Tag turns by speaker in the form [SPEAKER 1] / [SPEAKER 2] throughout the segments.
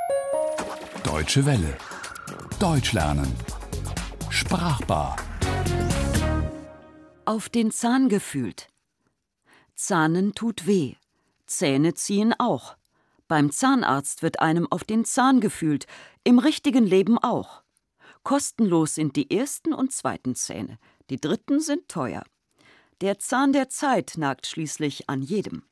[SPEAKER 1] Deutsche Welle. Deutsch lernen. Sprachbar.
[SPEAKER 2] Auf den Zahn gefühlt. Zahnen tut weh. Zähne ziehen auch. Beim Zahnarzt wird einem auf den Zahn gefühlt. Im richtigen Leben auch. Kostenlos sind die ersten und zweiten Zähne. Die dritten sind teuer. Der Zahn der Zeit nagt schließlich an jedem.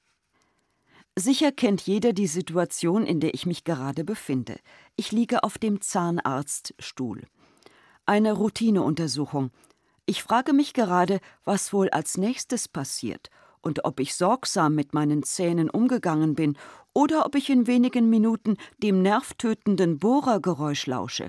[SPEAKER 2] Sicher kennt jeder die Situation, in der ich mich gerade befinde. Ich liege auf dem Zahnarztstuhl. Eine Routineuntersuchung. Ich frage mich gerade, was wohl als nächstes passiert und ob ich sorgsam mit meinen Zähnen umgegangen bin oder ob ich in wenigen Minuten dem nervtötenden Bohrergeräusch lausche.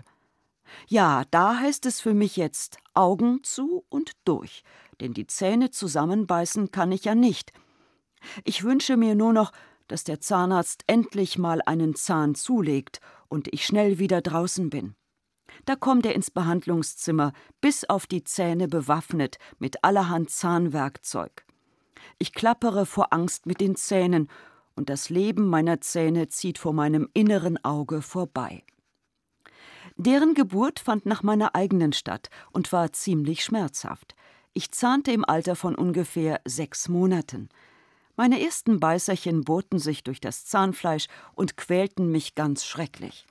[SPEAKER 2] Ja, da heißt es für mich jetzt Augen zu und durch, denn die Zähne zusammenbeißen kann ich ja nicht. Ich wünsche mir nur noch, dass der Zahnarzt endlich mal einen Zahn zulegt und ich schnell wieder draußen bin. Da kommt er ins Behandlungszimmer, bis auf die Zähne bewaffnet mit allerhand Zahnwerkzeug. Ich klappere vor Angst mit den Zähnen und das Leben meiner Zähne zieht vor meinem inneren Auge vorbei. Deren Geburt fand nach meiner eigenen statt und war ziemlich schmerzhaft. Ich zahnte im Alter von ungefähr 6 Monaten. Meine ersten Beißerchen bohrten sich durch das Zahnfleisch und quälten mich ganz schrecklich.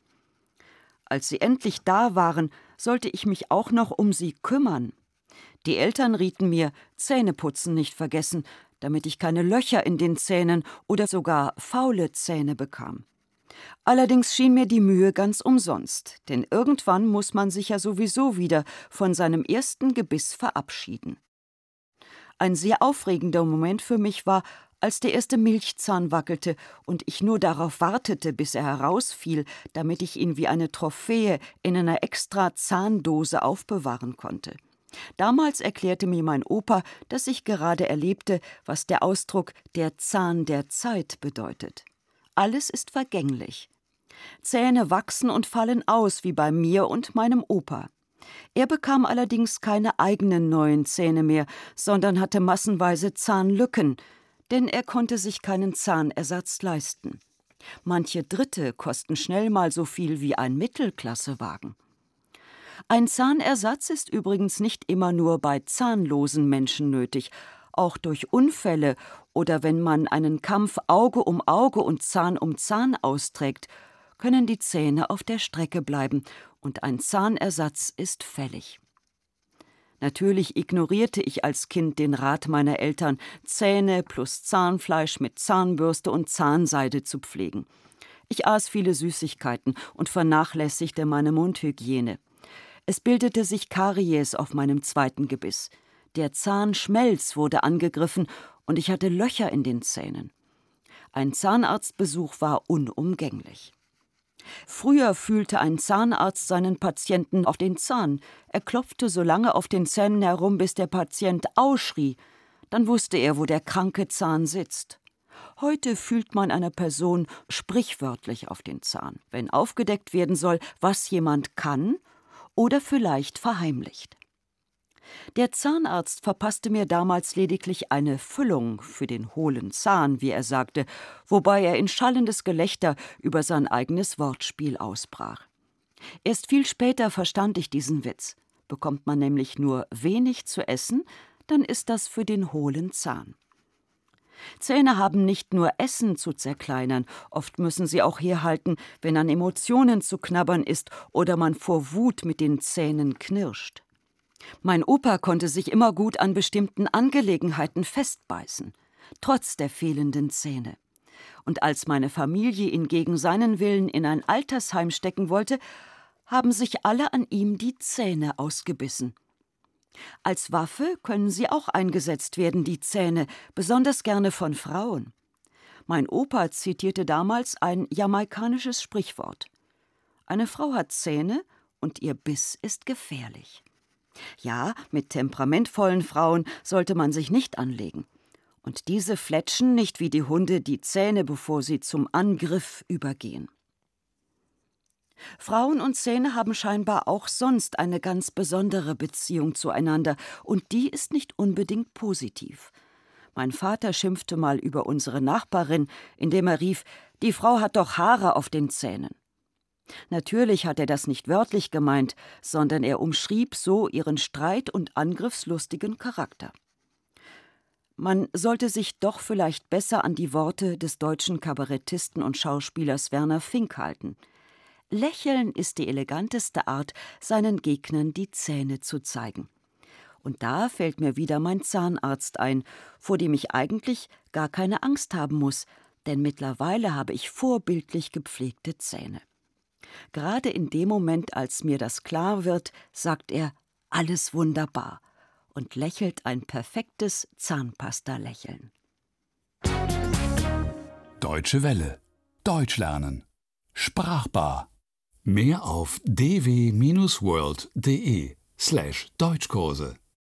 [SPEAKER 2] Als sie endlich da waren, sollte ich mich auch noch um sie kümmern. Die Eltern rieten mir, Zähneputzen nicht vergessen, damit ich keine Löcher in den Zähnen oder sogar faule Zähne bekam. Allerdings schien mir die Mühe ganz umsonst, denn irgendwann muss man sich ja sowieso wieder von seinem ersten Gebiss verabschieden. Ein sehr aufregender Moment für mich war, als der erste Milchzahn wackelte und ich nur darauf wartete, bis er herausfiel, damit ich ihn wie eine Trophäe in einer extra Zahndose aufbewahren konnte. Damals erklärte mir mein Opa, dass ich gerade erlebte, was der Ausdruck »der Zahn der Zeit« bedeutet. Alles ist vergänglich. Zähne wachsen und fallen aus, wie bei mir und meinem Opa. Er bekam allerdings keine eigenen neuen Zähne mehr, sondern hatte massenweise Zahnlücken, denn er konnte sich keinen Zahnersatz leisten. Manche Dritte kosten schnell mal so viel wie ein Mittelklassewagen. Ein Zahnersatz ist übrigens nicht immer nur bei zahnlosen Menschen nötig. Auch durch Unfälle oder wenn man einen Kampf Auge um Auge und Zahn um Zahn austrägt, können die Zähne auf der Strecke bleiben und ein Zahnersatz ist fällig. Natürlich ignorierte ich als Kind den Rat meiner Eltern, Zähne plus Zahnfleisch mit Zahnbürste und Zahnseide zu pflegen. Ich aß viele Süßigkeiten und vernachlässigte meine Mundhygiene. Es bildete sich Karies auf meinem zweiten Gebiss. Der Zahnschmelz wurde angegriffen und ich hatte Löcher in den Zähnen. Ein Zahnarztbesuch war unumgänglich. Früher fühlte ein Zahnarzt seinen Patienten auf den Zahn. Er klopfte so lange auf den Zähnen herum, bis der Patient Au schrie. Dann wusste er, wo der kranke Zahn sitzt. Heute fühlt man einer Person sprichwörtlich auf den Zahn, wenn aufgedeckt werden soll, was jemand kann oder vielleicht verheimlicht. Der Zahnarzt verpasste mir damals lediglich eine Füllung für den hohlen Zahn, wie er sagte, wobei er in schallendes Gelächter über sein eigenes Wortspiel ausbrach. Erst viel später verstand ich diesen Witz. Bekommt man nämlich nur wenig zu essen, dann ist das für den hohlen Zahn. Zähne haben nicht nur Essen zu zerkleinern, oft müssen sie auch herhalten, wenn an Emotionen zu knabbern ist oder man vor Wut mit den Zähnen knirscht. Mein Opa konnte sich immer gut an bestimmten Angelegenheiten festbeißen, trotz der fehlenden Zähne. Und als meine Familie ihn gegen seinen Willen in ein Altersheim stecken wollte, haben sich alle an ihm die Zähne ausgebissen. Als Waffe können sie auch eingesetzt werden, die Zähne, besonders gerne von Frauen. Mein Opa zitierte damals ein jamaikanisches Sprichwort: Eine Frau hat Zähne und ihr Biss ist gefährlich. Ja, mit temperamentvollen Frauen sollte man sich nicht anlegen. Und diese fletschen nicht wie die Hunde die Zähne, bevor sie zum Angriff übergehen. Frauen und Zähne haben scheinbar auch sonst eine ganz besondere Beziehung zueinander, und die ist nicht unbedingt positiv. Mein Vater schimpfte mal über unsere Nachbarin, indem er rief, die Frau hat doch Haare auf den Zähnen. Natürlich hat er das nicht wörtlich gemeint, sondern er umschrieb so ihren streit- und angriffslustigen Charakter. Man sollte sich doch vielleicht besser an die Worte des deutschen Kabarettisten und Schauspielers Werner Fink halten. Lächeln ist die eleganteste Art, seinen Gegnern die Zähne zu zeigen. Und da fällt mir wieder mein Zahnarzt ein, vor dem ich eigentlich gar keine Angst haben muss, denn mittlerweile habe ich vorbildlich gepflegte Zähne. Gerade in dem Moment, als mir das klar wird, sagt er, alles wunderbar und lächelt ein perfektes Zahnpasta-Lächeln.
[SPEAKER 1] Deutsche Welle. Deutsch lernen. Sprachbar. Mehr auf dw-world.de/Deutschkurse